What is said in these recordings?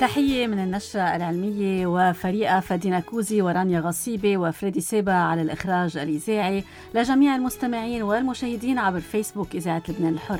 تحية من النشرة العلمية وفريقة فدينا كوزي ورانيا غصيبة وفريدي سيبا على الإخراج الإذاعي، لجميع المستمعين والمشاهدين عبر فيسبوك إذاعة لبنان الحر.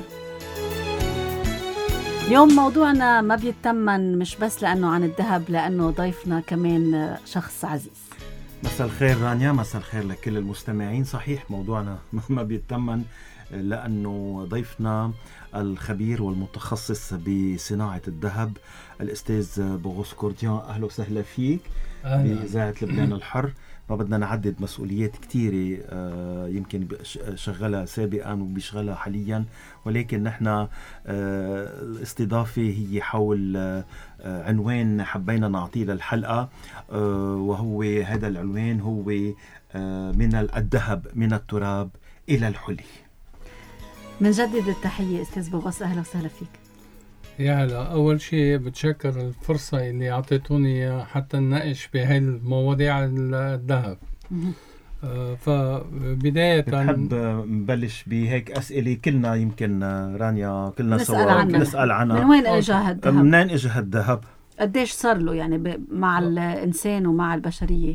اليوم موضوعنا ما بيتمن، مش بس لأنه عن الذهب، لأنه ضيفنا كمان شخص عزيز. مساء الخير رانيا، مساء الخير لكل المستمعين. صحيح موضوعنا ما بيتمن لأنه ضيفنا الخبير والمتخصص بصناعة الذهب الأستاذ بوغوس كورديان. أهلا وسهلا فيك بإذاعة لبنان الحر. ما بدنا نعدد مسؤوليات كتيرة يمكن شغلها سابقا وبيشغلها حاليا، ولكن نحن الاستضافة هي حول عنوان حبينا نعطيه للحلقة، وهو هذا العنوان هو من الذهب من التراب إلى الحلي. منجدد التحية أستاذ بوغوس، أهلا وسهلا فيك. يا هلا. أول شيء بتشكر الفرصة اللي عطيتوني حتى نناقش بهاي المواضيع الذهب. فبداية بتحب نبلش بهيك أسئلة كلنا يمكن رانيا كلنا نسأل عنها. من وين اجى هالذهب؟ منين اجى هالذهب؟ قديش صار له يعني مع الإنسان ومع البشرية؟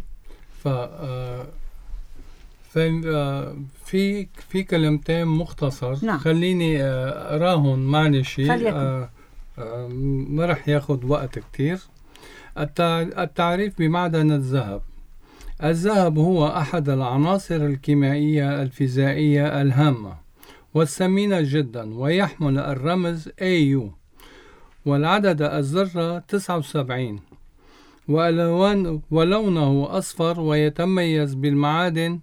في كلمتين مختصر. نعم. خليني أراهن معني شيء ما رح ياخد وقت كتير. التعريف بمعدن الذهب. الذهب هو أحد العناصر الكيميائية الفيزيائية الهامة والثمينة جدا، ويحمل الرمز AU والعدد الذرة 79، ولونه أصفر، ويتميز بالمعادن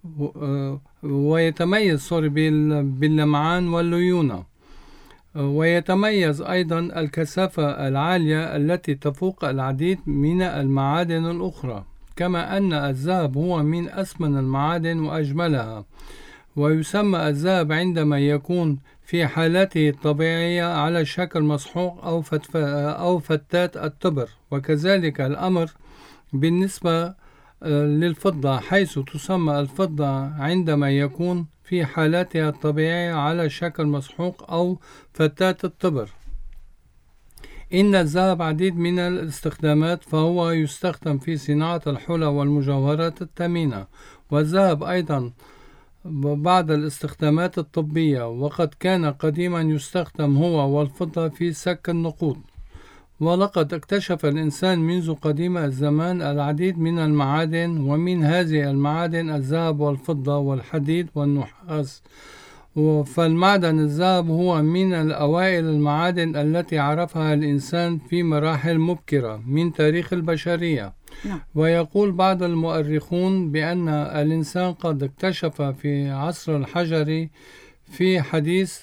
باللمعان والليونة، ويتميز أيضا الكثافة العالية التي تفوق العديد من المعادن الأخرى، كما أن الذهب هو من أثمن المعادن وأجملها. ويسمى الذهب عندما يكون في حالته الطبيعية على شكل مسحوق أو فتات التبر، وكذلك الأمر بالنسبة للفضة، حيث تسمى الفضة عندما يكون في حالتها الطبيعية على شكل مسحوق أو فتات التبر. إن الذهب عديد من الاستخدامات، فهو يستخدم في صناعة الحلى والمجوهرات الثمينة، والذهب أيضا بعض الاستخدامات الطبية، وقد كان قديما يستخدم هو والفضة في سك النقود. ولقد اكتشف الإنسان منذ قديم الزمان العديد من المعادن، ومن هذه المعادن الذهب والفضة والحديد والنحاس. فالمعدن الذهب هو من الأوائل المعادن التي عرفها الإنسان في مراحل مبكرة من تاريخ البشرية. ويقول بعض المؤرخون بأن الإنسان قد اكتشف في عصر الحجري في حديث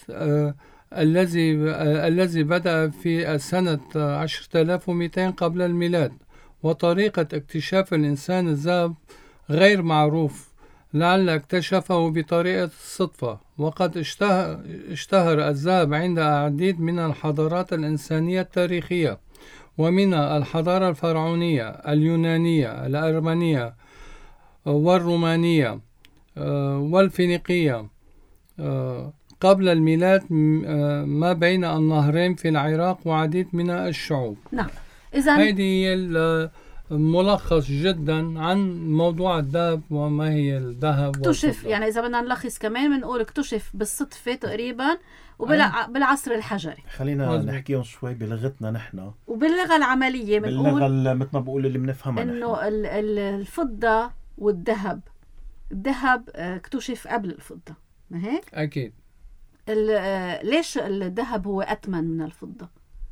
الذي بدأ في سنة 10200 قبل الميلاد. وطريقة اكتشاف الإنسان الذهب غير معروف، لعل اكتشفه بطريقة الصدفة. وقد اشتهر الذهب عند العديد من الحضارات الإنسانية التاريخية، ومن الحضارة الفرعونية، اليونانية، الأرمنية والرومانية والفينيقية قبل الميلاد، ما بين النهرين في العراق، وعديد من الشعوب. نعم. هذه ملخص جدا عن موضوع الذهب وما هي الذهب. اكتشف يعني إذا بدنا نلخص كمان بنقول اكتشف بالصدفة تقريبا وبالعصر الحجري. خلينا نحكيهم شوي بلغتنا نحن وباللغة العملية باللغة مثل ما بقول اللي بنفهمها إنه الفضة والذهب. الذهب اكتشف قبل الفضة، ما هيك؟ أكيد. ليش الذهب هو أثمن من الفضة؟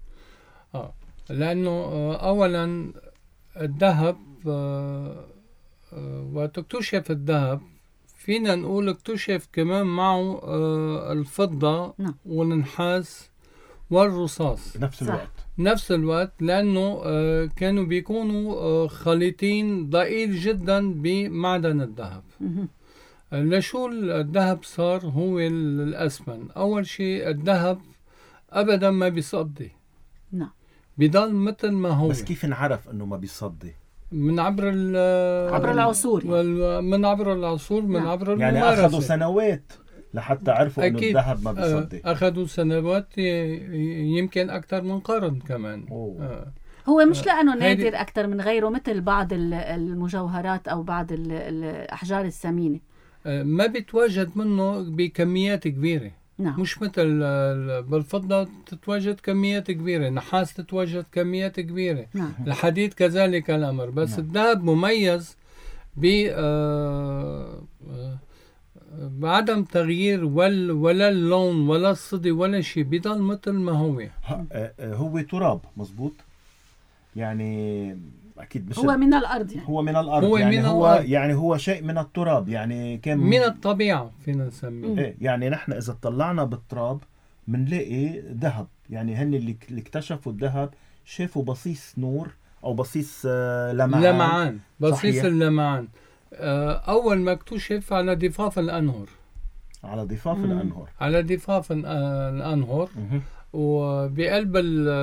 لأنه أولا الذهب وتكتشف الذهب، فينا نقول اكتشف كمان معه الفضة والنحاس والرصاص نفس الوقت، لأنه كانوا بيكونوا خليطين ضئيل جدا بمعدن الذهب. لشو الذهب صار هو الأثمن؟ أول شيء الذهب أبدا ما بيصدي، بيضل مثل ما هو. بس كيف نعرف أنه ما بيصدي؟ من عبر العصور من عبر العصور، من عبر يعني الممارسة. أخذوا سنوات لحتى عرفوا أنه الذهب ما بيصدي. أخذوا سنوات، يمكن أكثر من قرن كمان. هو مش لأنه نادر أكثر من غيره مثل بعض المجوهرات أو بعض الأحجار الثمينة. ما بيتواجد منه بكميات كبيرة. نعم. مش مثل بالفضة تتواجد كميات كبيرة، نحاس تتواجد كميات كبيرة. نعم. الحديد كذلك الأمر، بس نعم. الذهب مميز بعدم تغيير ولا اللون ولا الصدي ولا شيء، بيضل مثل ما هو. هو تراب مزبوط، يعني أكيد مش هو من الأرض يعني. هو من الأرض هو يعني من هو الأرض. يعني هو شيء من التراب يعني كان من الطبيعة فينا نسميه. إيه يعني نحن إذا طلعنا بالتراب بنلاقي ذهب، يعني هن اللي اكتشفوا الذهب شافوا بصيص نور أو بصيص لمعان. بصيص صحيح. اللمعان أول ما اكتشف على ضفاف الأنهر. على ضفاف الأنهر. على ضفاف الأنهر. وبقلب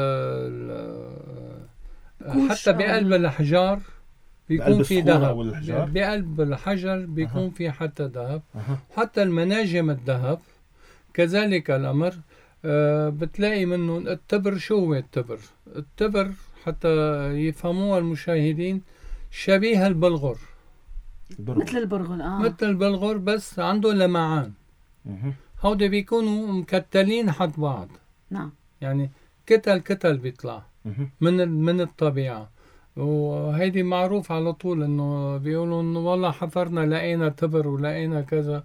حتى بقلب الأحجار بيكون في ذهب. بقلب الحجر بيكون في حتى ذهب. حتى المناجم الذهب كذلك الأمر. بتلاقي منه التبر. شو هو التبر؟ التبر حتى يفهموها المشاهدين شبيه البلغر. مثل البرغل. مثل البلغر بس عنده لمعان. هودي بيكونوا مكتلين حد بعض. نعم. يعني كتل بيطلع من الطبيعة. وهيدي معروف على طول انه بيقولوا انه والله حفرنا لقينا تبر ولقينا كذا.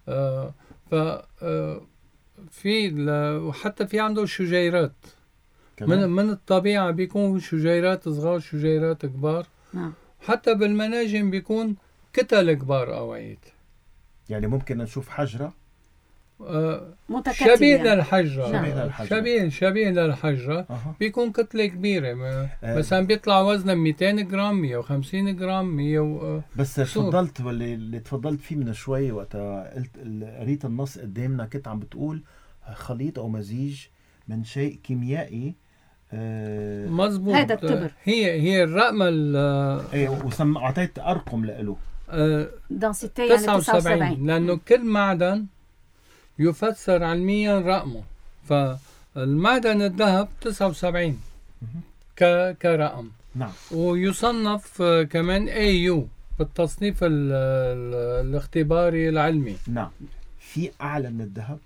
وحتى في عنده شجيرات من الطبيعة، بيكون شجيرات صغار شجيرات كبار. نعم. حتى بالمناجم بيكون كتل كبار أوقات. يعني ممكن نشوف حجرة شبيه للحجرة. شبيه للحجرة. بيكون كتلة كبيرة. مثلا بيطلع وزنه 200 جرام 150 جرام 100 بس تفضلت واللي تفضلت فيه من شوي وقتها قريت النص قدامنا كنت عم بتقول خليط أو مزيج من شيء كيميائي. مزبوط. هذا التبر هي الرقمة وعطيت أرقم له دانسيتي يعني 79 لأنه كل معدن يفسر علميا رقمه. فالمعدن الذهب 79 كرقم. نعم. ويصنف كمان AU بالتصنيف الاختباري العلمي. نعم. في أعلى من الذهب؟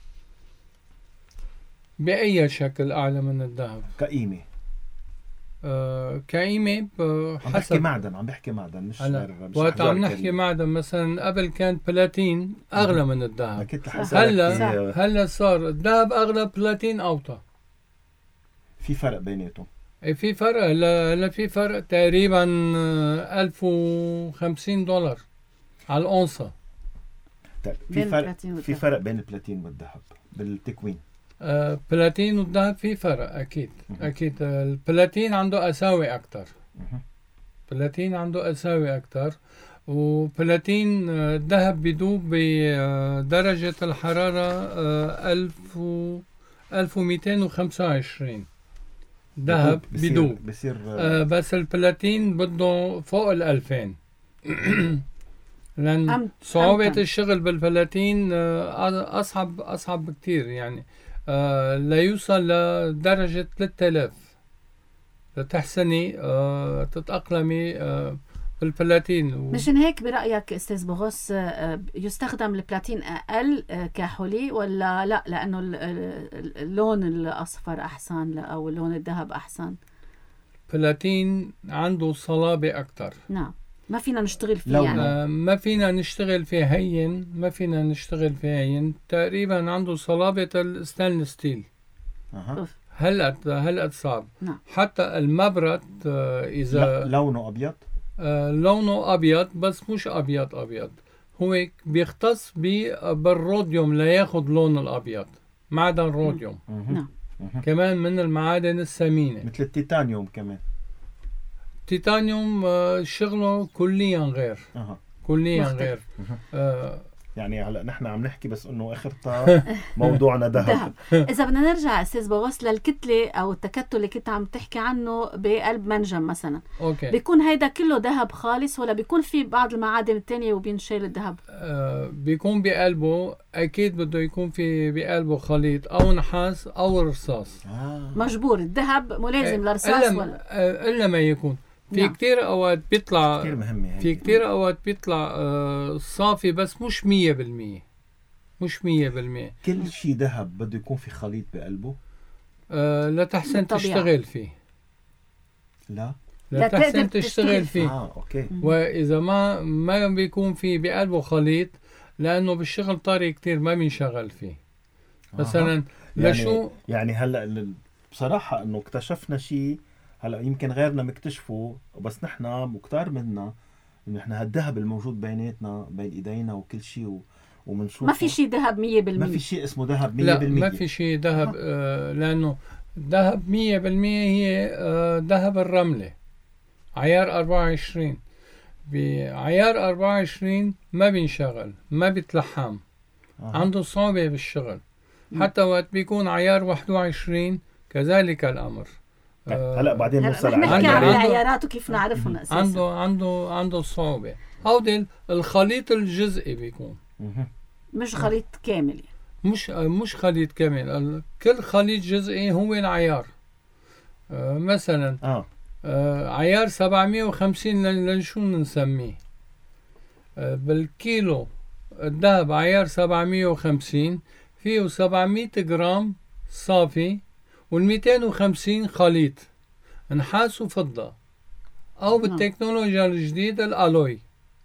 بأي شكل أعلى من الذهب؟ كقيمة. كقيمة حسب. عم بحكي معدن مش وقت عم نحكي معدن مثلا قبل كان بلاتين أغلى من الذهب. هلا صار الذهب أغلى، بلاتين أوطى. في فرق بيناتهم؟ في فرق. هلا في فرق تقريبا $1050 على الأونصة. طيب في فرق بين البلاتين والذهب بالتكوين؟ بلاتين والذهب في فرق أكيد. أكيد البلاتين عنده أساوي أكتر. بلاتين عنده أساوي أكتر. وبلاتين الذهب بيدوب بدرجة الحرارة 1225 ذهب بيدوب. بس البلاتين بده فوق 2000 لأن صعوبة الشغل بالبلاتين أصعب بكتير. يعني لا يوصل لدرجة 3000 لتحسني تتأقلمي بالبلاتين. مشان هيك برأيك أستاذ بغص يستخدم البلاتين أقل كحلي ولا لا؟ لأنه اللون الأصفر أحسن أو اللون الذهب أحسن؟ بلاتين عنده صلابة أكتر. نعم. ما فينا نشتغل فيه يعني. ما فينا نشتغل فيه هين. تقريبا عنده صلابة الستانلس ستيل. هلأت صعب. نعم. حتى المبرد إذا لونه أبيض. لونه أبيض بس مش أبيض. هو بيختص بالروديوم لا ياخد لون الأبيض. معدن روديوم. نعم. كمان من المعادن الثمينة مثل التيتانيوم كمان. تيتانيوم شغله كليا غير. كليا غير. يعني هلا نحن عم نحكي بس انه اخرتها موضوعنا ذهب. اذا بدنا نرجع استاذ بوس للكتله او التكتل اللي كنت عم تحكي عنه بقلب منجم مثلا، اوكي، بيكون هيدا كله ذهب خالص ولا بيكون في بعض المعادن الثانيه وبينشال الذهب؟ بيكون بقلبه اكيد بده يكون في بقلبه خليط او نحاس او رصاص. مجبور الذهب مو لازم لرصاص ولا الا ما يكون في نعم. كتير اوقات بيطلع كتير مهمة في كتير اوقات بيطلع صافي بس مش 100%، مش 100%. كل شيء ذهب بده يكون في خليط بقلبه لتحسن بالطبيعة. تشتغل فيه، لا لتحسن تشتغل فيه. اوكي. واذا ما بيكون في بقلبه خليط، لانه بالشغل طاري كتير ما بينشغل فيه. مثلا لشو يعني هلا بصراحة انه اكتشفنا شيء هلا يمكن غيرنا مكتشفه بس نحن مكتار منا انه احنا هالذهب الموجود بيناتنا بين ايدينا وكل شيء ومنشوفه. ما في شيء ذهب 100%. ما في شيء اسمه ذهب 100%. لا ما في شيء ذهب، لانه ذهب 100% هي ذهب الرملة عيار 24. بعيار 24 ما بينشغل، ما بيتلحم، عنده صعوبة بالشغل. حتى وقت بيكون عيار 21 كذلك الأمر. هلا بعدين نوصل على نحكي عن العيارات وكيف نعرفهم اساسا. عنده صعوبة. هودي الخليط الجزئي بيكون، مش خليط كامل. مش خليط كامل، كل خليط جزئي هو العيار. مثلا عيار 750 لنشو نسميه بالكيلو الذهب. عيار 750 فيه 700 جرام صافي وال250 خليط نحاس وفضة، أو بالتكنولوجيا الجديدة الألوي.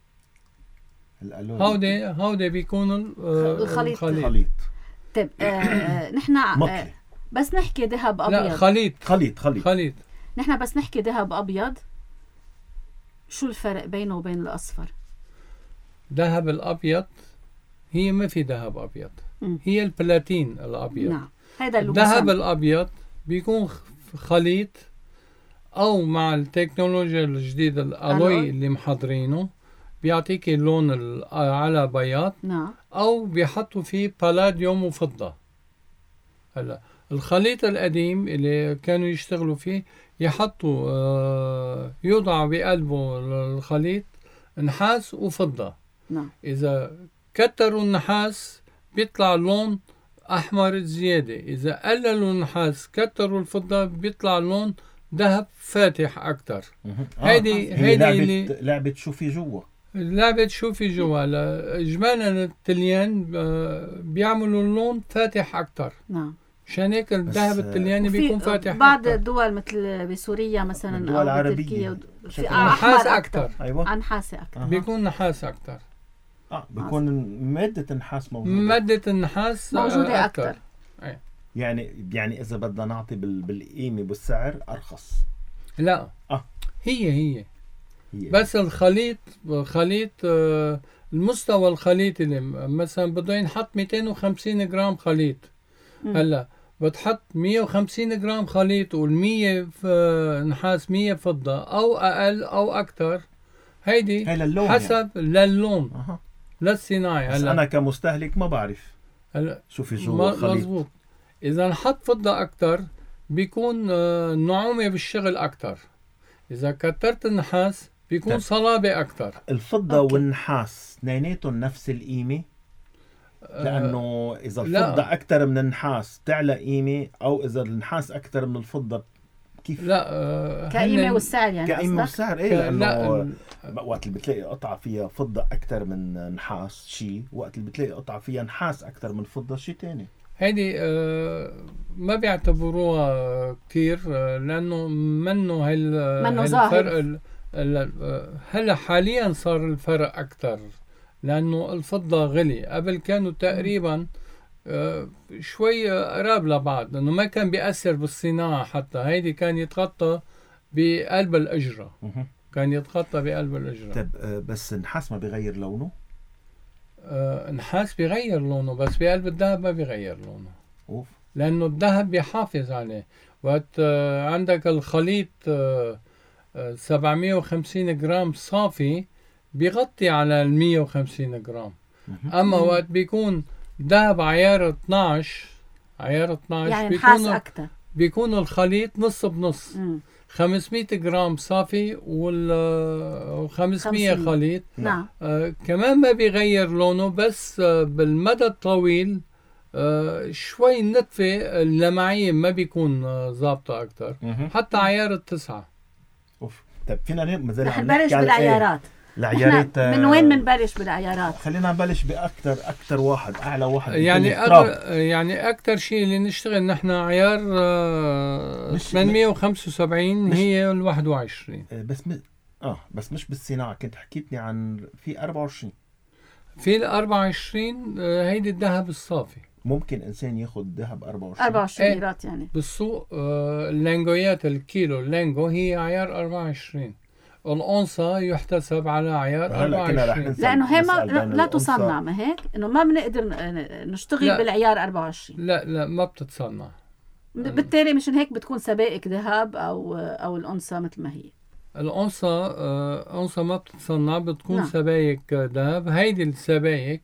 هودي بيكون الخليط. طيب نحن بس نحكي ذهب أبيض. لا خليط. نحن بس نحكي ذهب أبيض، شو الفرق بينه وبين الأصفر؟ ذهب الأبيض هي ما في ذهب أبيض، هي البلاتين الأبيض. نعم. هذا الذهب الأبيض بيكون خليط أو مع التكنولوجيا الجديدة الألوي اللي محضرينه بيعطيك اللون على بياض. نعم. أو بيحطوا فيه بلاديوم وفضة. هلا الخليط القديم اللي كانوا يشتغلوا فيه يحطوا يوضع بقلبه الخليط نحاس وفضة. نعم. إذا كتروا النحاس بيطلع لون أحمر زيادة، إذا قللوا النحاس كتروا الفضة بيطلع لون ذهب فاتح أكتر. هيدي لعبة شوفي جوا. لعبة شوفي جوا. إجمالا التليان بيعملوا اللون فاتح أكتر. نعم. مشان هيك الذهب التلياني بيكون فاتح بعض أكتر. الدول مثل بسوريا مثلا الدول العربية نحاس أكتر. أيوة. نحاس أكتر. بيكون نحاس أكتر. بيكون مادة النحاس موجودة. مادة النحاس موجودة أكتر. يعني إذا بدنا نعطي بالقيمة بالسعر أرخص. لا هي بس الخليط المستوى الخليط اللي مثلا بده ينحط 250 جرام خليط. هلا بتحط 150 جرام خليط وال100 نحاس 100 فضة أو أقل أو أكتر. هيدي حسب للون للصناعي. هلا أنا كمستهلك ما بعرف شو في جوا الخليط. مزبوط. إذا نحط فضة أكتر بيكون نعومة بالشغل أكتر. إذا كترت النحاس بيكون صلابة أكتر. الفضة والنحاس اثنيناتهم نفس القيمة؟ لأنه إذا الفضة أكتر من النحاس تعلى قيمة، أو إذا النحاس أكتر من الفضة كيف؟ لا كقيمة والسعر يعني. كقيمة والسعر لأنه وقت اللي بتلاقي قطعة فيها فضة أكتر من نحاس شيء، وقت اللي بتلاقي قطعة فيها نحاس أكتر من فضة شيء تاني. هيدي ما بيعتبروها كتير لأنه منه الفرق. هلا حاليا صار الفرق أكتر لأنه الفضة غلي. قبل كانوا تقريبا شوي قراب لبعض، لأنه ما كان بيأثر بالصناعة. حتى هيدي كان يتغطى بقلب الأجرة. طيب بس النحاس ما بيغير لونه؟ نحاس بيغير لونه بس بقلب الذهب ما بيغير لونه. لأنه الذهب بيحافظ عليه. وقت عندك الخليط 750 جرام صافي بيغطي على 150 جرام. أما وقت بيكون ذهب عيار 12 يعني نحاس أكتر، بيكون الخليط نص بنص. 500 جرام صافي وال 500 خليط. نعم. كمان ما بيغير لونه، بس بالمدى الطويل شوي النتفة اللمعية ما بيكون ظابطة أكتر. حتى عيار 9. طيب فينا رح نبلش بالعيارات. العيارات من وين بنبلش بالعيارات؟ خلينا نبلش بأكتر واحد، أعلى واحد. يعني أكتر شيء اللي نشتغل نحن عيار 875 هي ال 21. بس مش بالصناعة. كنت حكيتني عن في 24. في ال 24 هيدي الذهب الصافي. ممكن إنسان ياخد ذهب 24 ليرات يعني بالسوق. اللانجويات الكيلو اللانجو هي عيار 24. الأونصة يحتسب على عيار 24 لأنه هي لا تصنع. ما هيك إنه ما بنقدر نشتغل بالعيار 24. لا ما بتتصنع. بالتالي مشان هيك بتكون سبائك ذهب أو الأونصة مثل ما هي. الأونصة ما بتتصنع، بتكون سبايك ذهب. هيدي السبايك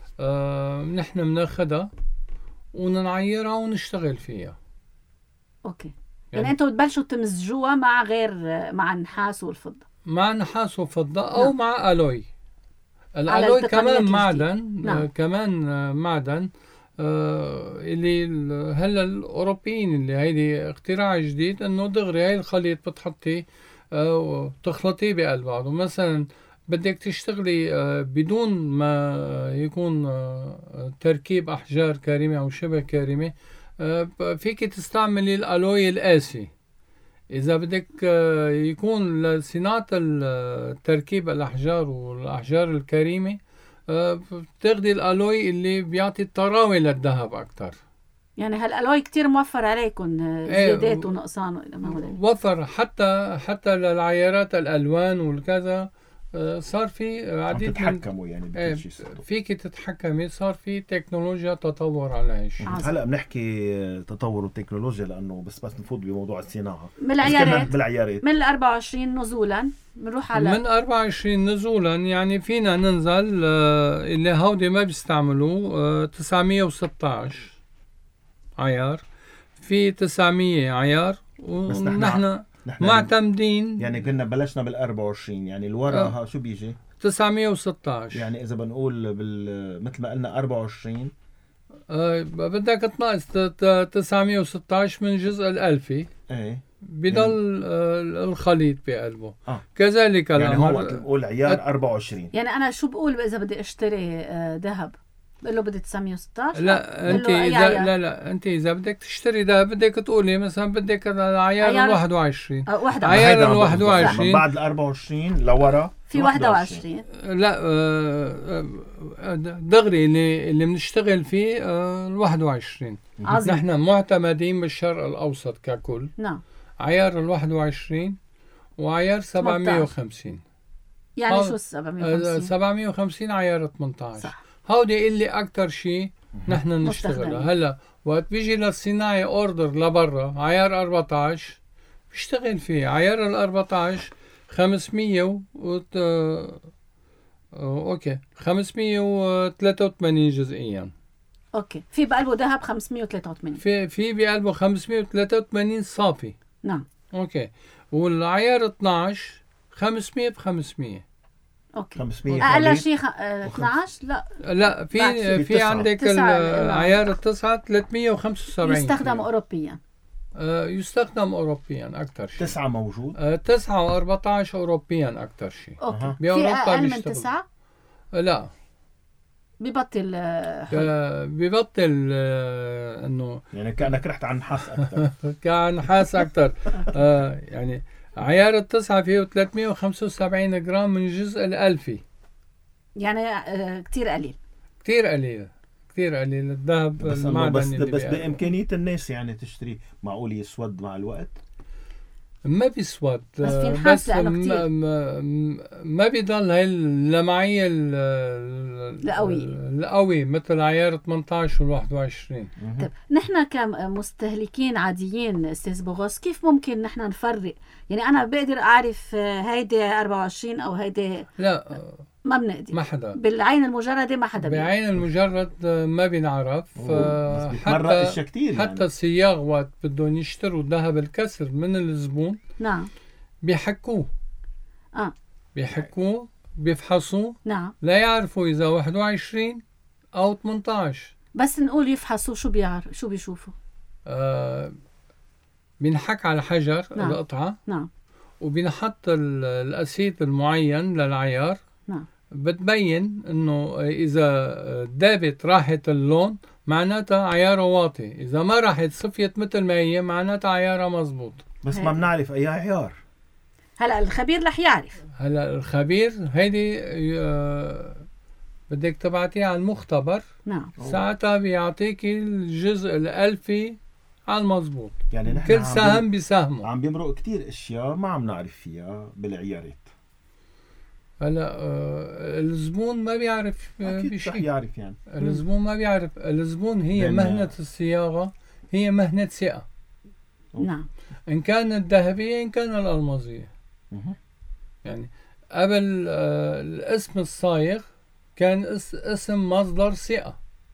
نحن بناخدها ونعيرها ونشتغل فيها. أوكي. يعني أنتوا بتبلشوا تمزجوها مع النحاس والفضة. مع النحاس والفضة أو مع ألوي. الألوي كمان معدن. كمان معدن اللي هلا الأوروبيين اللي هيدي اختراع جديد، إنه دغري هاي الخليط بتحطي وتخلطيه بقلب بعضه. مثلا بدك تشتغلي بدون ما يكون تركيب أحجار كريمة أو شبه كريمة، فيك تستعملي الألوي القاسي. إذا بدك يكون لصناعة تركيب الأحجار والأحجار الكريمة، بتاخدي الألوي اللي بيعطي الطراوة للذهب أكتر. يعني هالألوي كتير موفر عليكم زيادات ونقصان. وفر حتى للعيارات الألوان والكذا. صار في عديد تتحكموا يعني فيك تتحكمي. صار في تكنولوجيا تطور على هالشيء. هلا بنحكي تطور التكنولوجيا لأنه بس نفوت بموضوع الصناعة. بالعيارات من 24 نزولا بنروح على من 24 نزولا. يعني فينا ننزل اللي هودي ما بيستعملوا 916 عيار، في 900 عيار، ونحن معتمدين. يعني كنا بلشنا بال24، يعني الورا شو بيجي 916. يعني إذا بنقول مثل ما قلنا 24 بدك تنقص 916 من جزء الألفي. بضل الخليط بقلبه. كذلك يعني هو بقول عيار 24. يعني أنا شو بقول إذا بدي أشتري ذهب؟ بقول له بدي 916. لا انت اذا لا انت اذا بدك تشتري ده بدك تقولي مثلا بدك العيار ال 21. عيار ال 21 بعد ال 24 لورا في 21. لا دغري اللي بنشتغل فيه ال 21. نحن معتمدين بالشرق الاوسط ككل. نعم. عيار ال 21 وعيار 750. يعني شو 750؟ 750 عيار 18. صح. هودي اللي أكتر شيء نحن نشتغلها. هلا وقت بيجي للصناعي اوردر لبرا عيار 14 بيشتغل فيه. عيار ال 14 500 اوكي 583 جزئيا. اوكي. في بقلبه ذهب 583. في بقلبه 583 صافي. نعم. اوكي. والعيار 12 500 ب 500. اوكي. 500 اقل شيء 12. لا في عندك العيار التسعة 375 يستخدم اوروبيا. يستخدم اوروبيا اكثر شيء. 9 موجود. 9 و14 اوروبيا اكثر شيء. اوكي. في اقل من 9؟ لا ببطل انه يعني كأنك رحت عن نحاس اكثر. كان نحاس اكثر. يعني عيار التسعة فيه 375 جرام من جزء الألفي. يعني كتير قليل. كتير قليل الذهب المعدني. بس بإمكانية الناس يعني تشتري. معقول يسود مع الوقت؟ ما بيسود. بس في نحاس لأنه كتير. ما بيضل هاي اللمعية القوي مثل عيار 18 وال 21. طيب نحن كمستهلكين عاديين استاذ بوغوس كيف ممكن نحن نفرق؟ يعني أنا بقدر أعرف هيدي 24 أو هيدي. لا ما بنقدر، ما حدا بالعين المجردة ما حدا بيقدر. بعين المجرد ما بينعرف. بيتمرق اشياء كتير حتى يعني. الصياغ وقت بدهم يشتروا ذهب الكسر من الزبون نعم بيحكوه بيحكوه بيفحصوه، نعم، لا يعرفوا إذا 21 أو 18. بس نقول يفحصوا شو شو بيشوفوا؟ بينحك على حجر نعم. القطعة، نعم، وبينحط الأسيت المعين للعيار. نعم، بتبين إنه إذا دابت راحت اللون معناتها عياره واطي، إذا ما راحت صفيت مثل ما هي معناتها عياره مزبوط. بس ما بنعرف أي عيار. هلا الخبير رح يعرف. هلا الخبير هيدي بدك تبعتيه على المختبر. نعم، ساعتها بيعطيك الجزء الألفي على المزبوط. يعني نحن كل سهم بسهمه. عم بيمرق كتير اشياء ما عم نعرف فيها بالعيارات. هلا الزبون ما بيعرف اكيد رح يعرف يعني. الزبون ما بيعرف. الزبون هي مهنة الصياغة، هي مهنة ثقة. نعم، إن كانت ذهبية إن كان الألمازية. يعني قبل الاسم الصايغ كان اسم مصدر ثقة.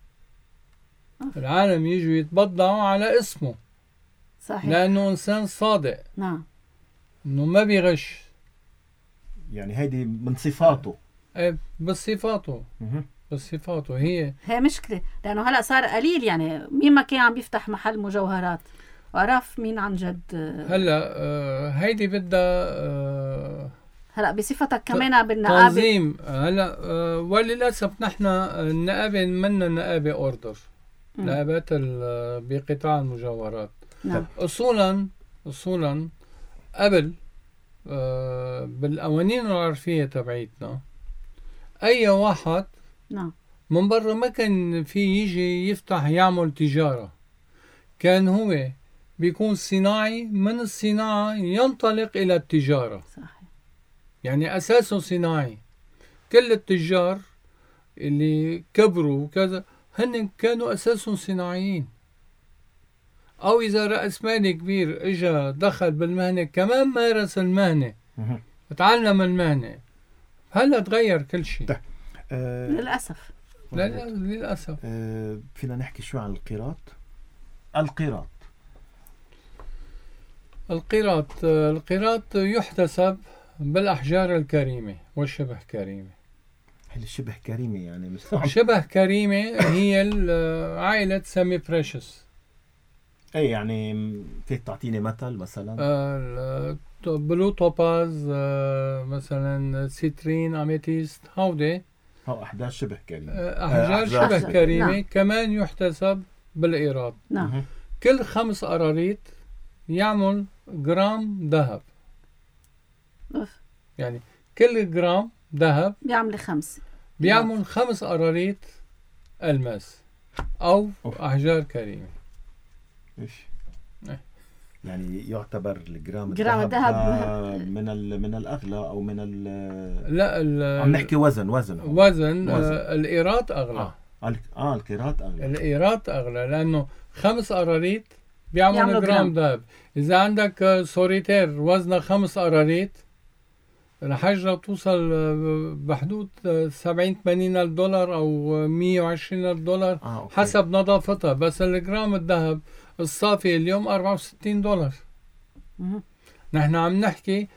العالم يجوا يتبضعوا على اسمه. صحيح، لأنه إنسان صادق. نعم، إنه ما بيغش. يعني هيدي من صفاته. ايه بصفاته. بصفاته هي مشكلة، لأنه هلأ صار قليل، يعني مين ما كان عم بيفتح محل مجوهرات وعرف مين عن جد. هلا هيدي بدها هلا بصفتك كمان بالنقابة تنظيم. هلا وللأسف نحن النقابة منا نقابة أوردر، نقابات بقطاع المجوهرات. نعم. أصولا قبل بالقوانين العرفية تبعيتنا أي واحد نعم من برا ما كان في يجي يفتح يعمل تجارة، كان هو بيكون صناعي، من الصناعة ينطلق إلى التجارة. صحيح. يعني أساسه صناعي. كل التجار اللي كبروا وكذا هن كانوا أساسهم صناعيين، أو إذا رأس مالي كبير إجا دخل بالمهنة كمان مارس المهنة، تعلم المهنة. هلا تغير كل شيء. للأسف. للأسف. فينا نحكي شو عن القيراط؟ القيراط يحتسب بالأحجار الكريمة والشبه كريمة. هل شبه كريمة يعني شبه كريمة هي عائلة سامي بريشس. اي يعني فيك تعطيني مثلا بلو توباز مثلا سيترين اميتيست، هودي أحجار شبه كريمة. أحجار شبه كريمة. نعم. كمان يحتسب بالقيراط. نعم. كل 5 قراريط يعمل جرام ذهب. يعني كل جرام ذهب بيعمل 5 قراريط ألماس أو أحجار كريمة. إيش؟ يعني يعتبر الجرام الذهب من الأغلى أو من لا عم نحكي وزن. القيراط أغلى. القيراط أغلى. القيراط أغلى لأنه 5 قراريط بيعملوا جرام ذهب. إذا عندك سوريتير وزنها 5 قراريط الحجرة بتوصل بحدود 70-80 $، أو 120 $، حسب نظافتها. بس الجرام الذهب الصافي اليوم $64. نحن عم نحكي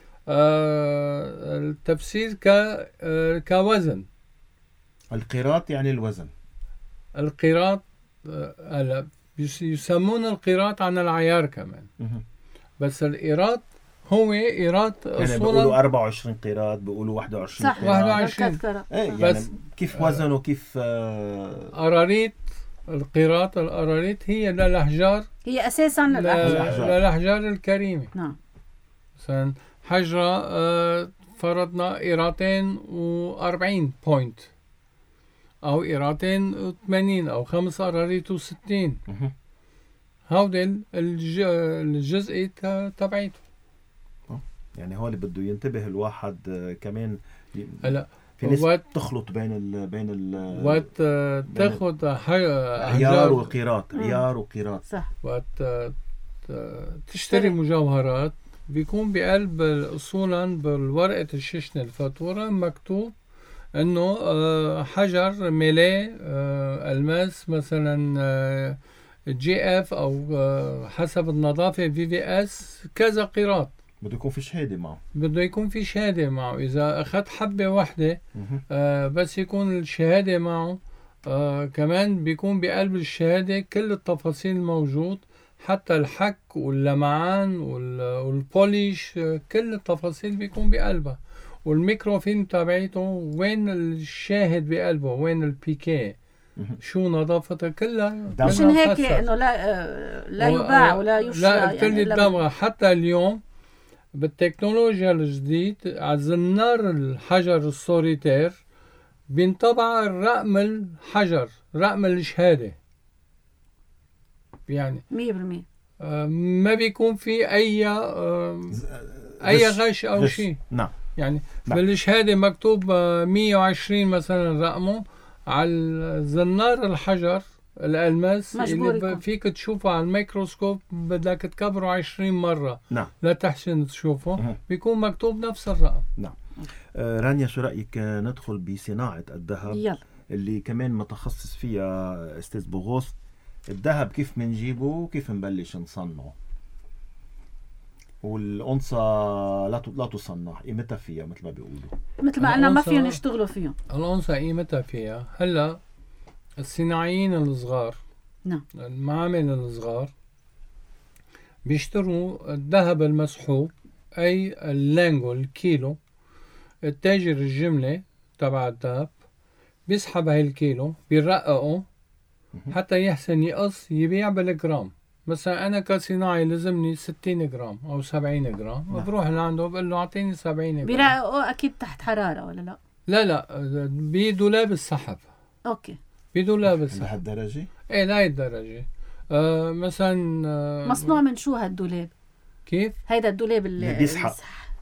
التفسير كوزن. القيراط يعني الوزن. القيراط هلا يسمون القيراط عن العيار كمان. بس القيراط هو قيراط يعني بيقولوا 24 قيراط، بيقولوا 21 صح. 21. يعني بس كيف وزن وكيف قراريط. القراريط هي للأحجار، هي أساسا للأحجار الكريمة. نعم. مثلا حجرة فرضنا قيراطين و40 بوينت، أو قيراطين 80، أو 5 قراريط و60. هودي الجزء تبعيته. يعني هو اللي بده ينتبه الواحد كمان. هلا في ناس تخلط بين وقت تاخد عيار وقيراط. عيار وقيراط. صح. وقت تشتري مجوهرات بيكون بقلب اصولا بالورقة الششنة الفاتورة مكتوب انه حجر ميلي الماس مثلا جي اف او حسب النظافة VVS كذا قيراط. بده يكون في شهادة معه. بده يكون في شهادة معه. إذا أخذت حبة واحدة بس يكون الشهادة معه كمان بيكون بقلب الشهادة كل التفاصيل الموجود، حتى الحك واللمعان والبوليش كل التفاصيل بيكون بقلبها، والميكروفيلم تابعيته وين الشاهد بقلبه، وين البيكي، شو نظافتها كلها. مشان هيك انه لا يباع ولا يشرى. لا قلت لي الدمغة حتى اليوم بالتكنولوجيا الجديد على زنار الحجر السوليتير بينطبع رقم الحجر، رقم الشهادة، يعني 100%. ما بيكون في أي غش أو شيء. نعم. يعني بالشهادة مكتوب 120 مثلا رقمه، على زنار الحجر الألماس اللي فيك تشوفه على الميكروسكوب بدك تكبره 20 مرة. نعم. لا تحسن تشوفه. بيكون مكتوب نفس الرقم. نعم. رانيا شو رأيك ندخل بصناعة الذهب؟ يلا. اللي كمان متخصص فيها أستاذ بوغوست. الذهب كيف منجيبه وكيف نبلش نصنعه؟ والأنصة لا تصنع، قيمتها فيها مثل ما بيقولوا، مثل ما قلنا ما فيهم يشتغلوا فيهم. الأنصة قيمتها فيها. هلا الصناعيين الصغار، نعم، المعامل الصغار بيشتروا الذهب المسحوب، أي اللانجو الكيلو. التاجر الجملة تبع الذهب بيسحب هاي الكيلو، بيرققه حتى يحسن يقص يبيع بالجرام. مثلا أنا كصناعي لازمني 60 جرام أو 70 جرام، بروح لعنده بقول له أعطيني 70 جرام. بيرققوا أكيد تحت حرارة ولا لا؟ لا بدولاب السحب. أوكي. بدولاب السحب. لهالدرجة؟ إيه لهالدرجة. مثلا مصنوع من شو هالدولاب؟ كيف؟ هيدا الدولاب اللي بيسحب.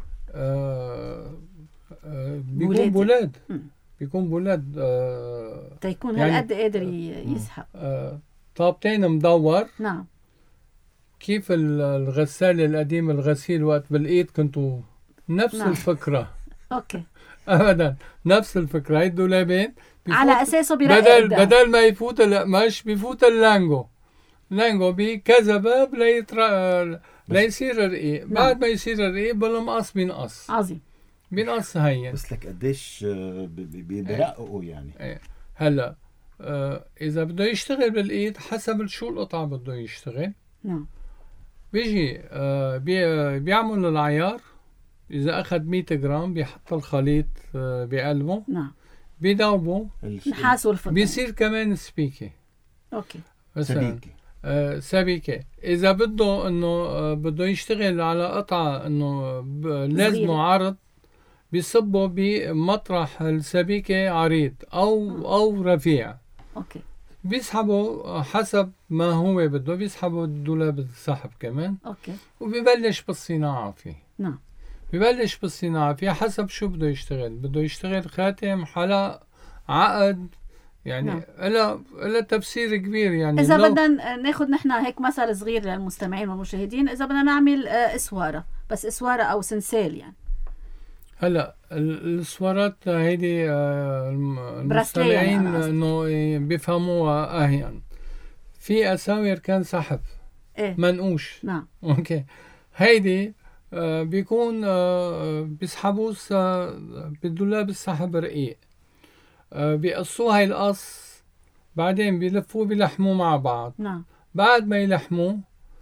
بيكون بولاد. بيكون بولاد تيكون يعني هالقد قادر يسحب. طابتين مدور. نعم. كيف الغسالة القديم، الغسيل وقت بالإيد كنتوا نفس نعم. الفكرة. أوكي. أبدا نفس الفكرة. هاي الدولابين على أساسه بيرقق بدل ما يفوت القماش بيفوت اللانجو بكذا باب ليصير رقيق. نعم. بعد ما يصير رقيق بالمقص بينقص. عظيم. بينقص هين. بس لك قديش بيرققوا يعني. هلا إذا بده يشتغل بالإيد حسب شو القطعة بده يشتغل. نعم. بيجي بيعمل العيار. إذا أخذ 100 جرام بيحط الخليط بقلبه. نعم. بيدوبه نحاس والفضة. بيصير كمان سبيكة. أوكي. سبيكة. إذا بده إنه بده يشتغل على قطعة إنه لازمه عرض، بيصبه بمطرح السبيكة عريض أو رفيع. أوكي. بيسحبه حسب ما هو بده، بيسحبه الدولاب السحب كمان. أوكي. وبيبلش بالصناعة فيه. نعم. ببلش بالصناعة فيه حسب شو بده يشتغل خاتم، حلق، عقد، يعني نعم. إلا تفسير كبير. يعني إذا بدنا ناخد نحن هيك مثل صغير للمستمعين والمشاهدين، إذا بدنا نعمل إسوارة، بس إسوارة أو سنسال يعني. هلا الإسوارات هيدي المستمعين إنه بيفهموها أهين. في أساور كان سحب. إيه؟ منقوش. نعم. أوكي. هيدي بيكون بيسحبوه بالدولاب السحب رقيق. بيقصوه هاي القص، بعدين بيلفوه بيلحموه مع بعض. نعم. بعد ما يلحموه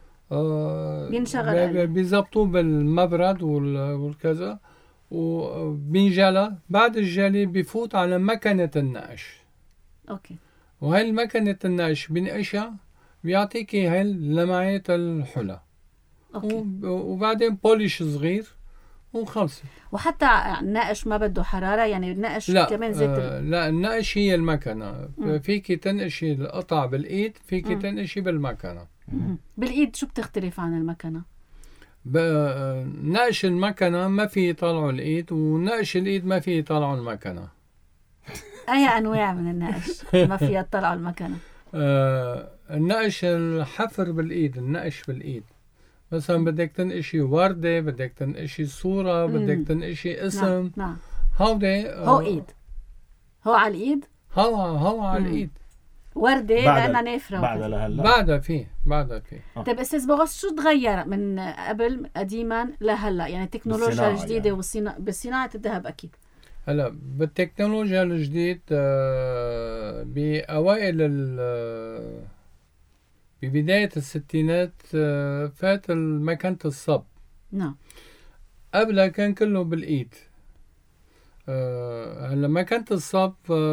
بينشغل بيزبطوه بالمبرد والكذا، وبينجلى. بعد الجلي بيفوت على مكنة النقش. أوكي. وهاي المكنة النقش بنقشها بيعطيكي هاي اللمعات الحلى. أوكي. وبعدين بوليش صغير وخلص. وحتى النقش ما بده حرارة يعني؟ النقش كمان زيت لا النقش هي المكنة. فيكي تنقشي القطع بالإيد، فيكي تنقشي بالمكنة. بالإيد شو بتختلف عن المكنة؟ نقش المكنة ما في يطلعوا الإيد، ونقش الإيد ما في يطلعوا المكنة. أي أنواع من النقش ما في يطلعوا المكنة؟ النقش الحفر بالإيد، النقش بالإيد. مثلا بدك تنقشي وردة، بدك تنقشي صورة، بدك تنقشي اسم. نعم. هودي هو إيد. هو على الإيد؟ هو على الإيد. وردة لأنها نافرة. بعدها لهلا. بعدها فيه. طيب أستاذ بغص، شو تغير من قبل قديما لهلا؟ يعني التكنولوجيا الجديدة يعني. بصناعة الذهب أكيد. هلا بالتكنولوجيا الجديد بأوائل ببداية الستينات فات مكنة الصب. نعم. قبلها كان كله بالإيد. هلا مكنة الصب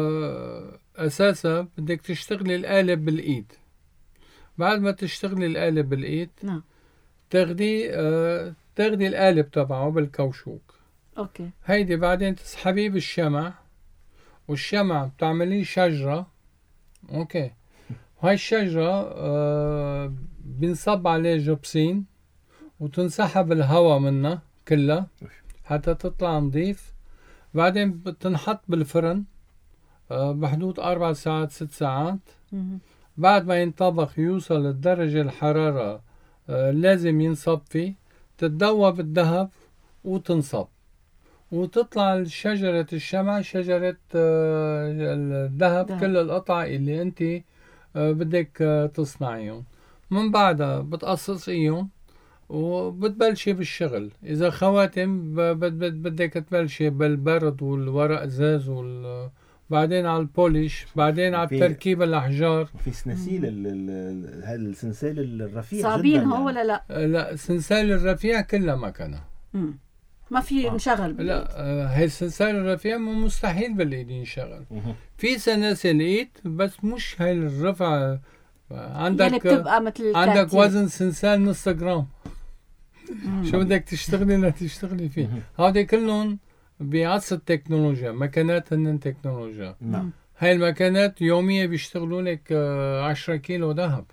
أساسا بدك تشتغلي الآلة بالإيد. بعد ما تشتغلي الآلة بالإيد نعم تاخدي القالب تبعه بالكوشوك. اوكي. هيدي بعدين تسحبيه بالشمع، والشمع بتعمليه شجرة. اوكي. وهي الشجرة بنصب عليه جبسين وتنسحب الهواء منها كلها حتى تطلع نظيف. بعدين بتنحط بالفرن بحدود 4 ساعات 6 ساعات. بعد ما ينطبخ يوصل لدرجة الحرارة لازم ينصب فيه، تتذوب الذهب وتنصب وتطلع شجرة الشمع، شجرة الذهب، كل القطع اللي انت بدك تصنعيهم. من بعدها بتقصصيهم وبتبلشي بالشغل. إذا خواتم بدك تبلشي بالبرد والورق ازاز بعدين على البوليش، بعدين على التركيب الأحجار. في سنسيل هذا السنسال الرفيع صعبين جدا هو يعني. ولا لا؟ لا السنسال الرفيع كلها مكنة. ما في انشغل بالإيد. لا هي السنسال الرفيع مستحيل بالإيد ينشغل. في سناسل إيد بس مش هاي الرفع. عندك يعني بتبقى مثل عندك وزن سنسال نص جرام. شو بدك تشتغلي لا تشتغلي فيه. هذه كلهم بعصر التكنولوجيا، مكانات هن تكنولوجيا. نعم. هاي المكانات يوميا بيشتغلوا لك 10 كيلو ذهب.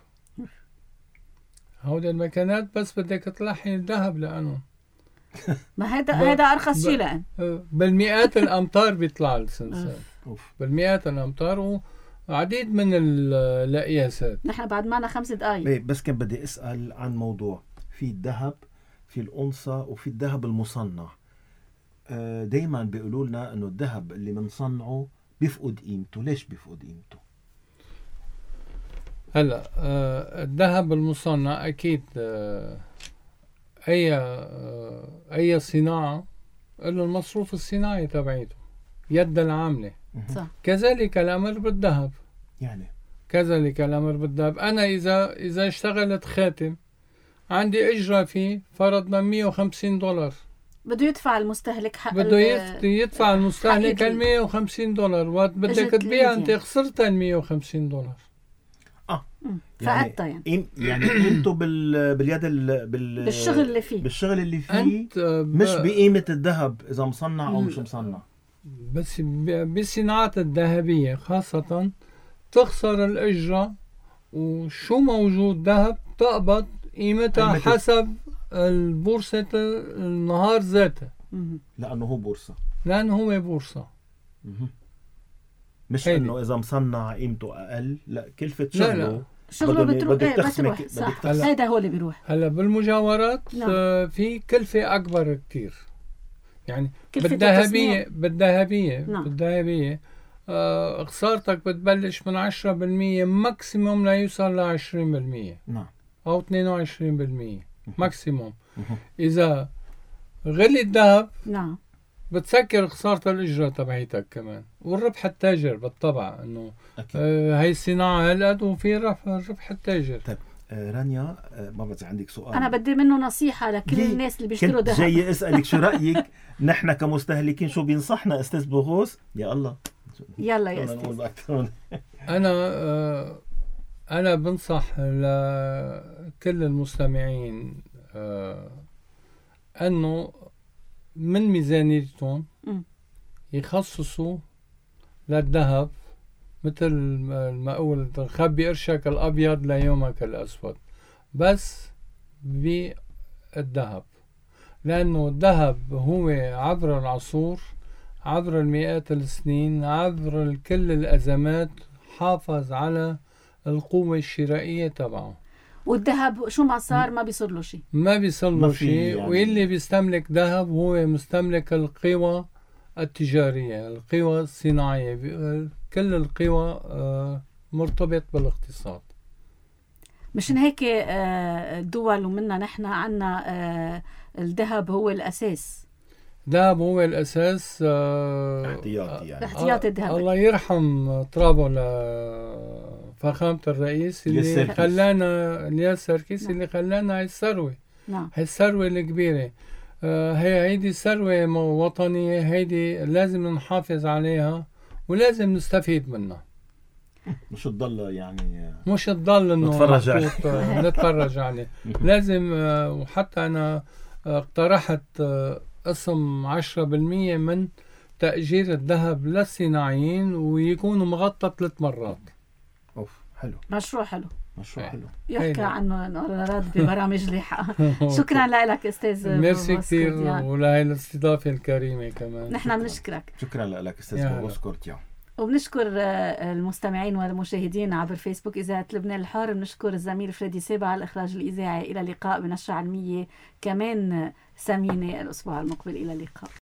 هودي المكانات بس بدك تلحي الذهب لأنه ما هذا أرخص شيء لأن بالمئات الأمتار بيطلع السنسال. بالمئات الأمتار وعديد من القياسات. نحن بعد معنا 5 دقايق. بس كان بدي أسأل عن موضوع في الذهب، في الأنصة، وفي الذهب المصنع. دايما بيقولوا لنا انه الذهب اللي بنصنعه بيفقد قيمته. ليش بيفقد قيمته؟ هلا الذهب المصنع اكيد اي صناعه له المصروف الصناعي تبعيته، يد العامله. صح. كذلك الامر بالذهب. يعني كذلك الامر بالذهب. انا اذا اشتغلت خاتم عندي اجره فيه فرضنا $150، بده يدفع المستهلك حق بده يدفع المستهلك $150. وقت بدك تبيع انت خسرت $150. فقدتها يعني قيمته باليد بالشغل اللي فيه، انت مش بقيمة الذهب اذا مصنع او مش مصنع. بس بالصناعات الذهبية خاصة تخسر الأجرة، وشو موجود ذهب تقبض قيمتها حسب البورصة النهار ذاته. لأنه هو بورصة. لأنه هو بورصة. مش إنه إذا مصنع قيمته أقل، لا كلفة شغله بتروح. صح. هذا هو اللي بيروح. هلا بالمجاورات في كلفة أكبر كتير. يعني بالذهبية خسارتك بتبلش من 10% ماكسيموم لا يوصل ل 20%. نعم. أو 22% ماكسيموم. إذا غلي الذهب نعم بتسكر خسارة الإجرة تبعيتك كمان، والربح التاجر بالطبع إنه هاي الصناعة هالقد وفي ربح التاجر. طيب رانيا ما بعرف عندك سؤال. أنا بدي منه نصيحة لكل الناس اللي بيشتروا ذهب. جاي أسألك شو رأيك نحن كمستهلكين شو بينصحنا أستاذ بغوث؟ يا الله يلا يا أستاذ. أنا بنصح لكل المستمعين أنه من ميزانيتهم يخصصوا للذهب مثل ما أقول خبي قرشك الأبيض ليومك الأسود، بس بالذهب. لأنه الذهب هو عبر العصور، عبر المئات السنين، عبر كل الأزمات حافظ على القوة الشرائية تبعه. والذهب شو ما صار ما بيصير له شيء. ما بيصير له شيء يعني. واللي بيستملك ذهب هو مستملك القوى التجارية، القوى الصناعية، كل القوى مرتبط بالاقتصاد. مشان هيك الدول ومنا نحن عنا الذهب هو الأساس. الذهب هو الأساس، احتياطي يعني. احتياطي الذهب. الله يرحم طرابه لفخامة الرئيس اللي خلانا الياس سركيس اللي خلانا هاي الثروة. نعم. هاي الثروة الكبيرة. هيدي ثروة وطنية، هيدي لازم نحافظ عليها ولازم نستفيد منها. مش تضل يعني مش تضل انه نتفرج عليه. لازم. وحتى انا اقترحت قسم 10% من تأجير الذهب للصناعيين ويكونوا مغطى 3 مرات. اوف حلو. مشروع حلو. مشروع حلو. يحكى عنه راد ببرامج لاحقة. شكرا لك استاذ. ميرسي كثير ولهي الاستضافة الكريمة كمان. نحن بنشكرك. شكرا لك استاذ بوبوس كورتيا. وبنشكر المستمعين والمشاهدين عبر فيسبوك إذاعة لبنان الحار. بنشكر الزميل فريدي سيبا على الإخراج الإذاعي. إلى اللقاء بنشرة علمية كمان ثمينة الأسبوع المقبل. إلى اللقاء.